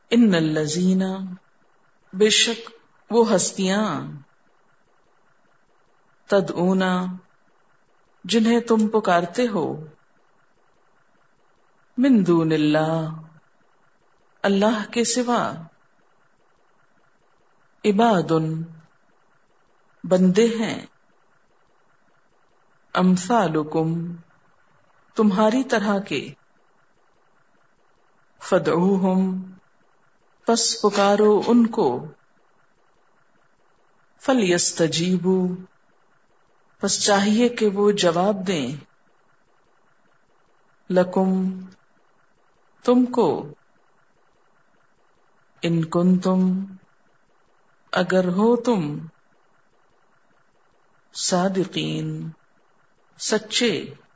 इन्नल्लज़ीना, बेशक वो हस्तियां, तदऊना, जिन्हें तुम पुकारते हो, मिन दूनिल्लाह, अल्लाह के सिवा, इबादुन, बंदे हैं, अम्सालुकुम, तुम्हारी तरह के, फदऊहुम, पस पुकारो उनको, फलयस्तजीबू, पस चाहिए कि वो जवाब दें, लकुम, तुमको, इन कुंतुम, अगर हो तुम, सादिकीन, सच्चे।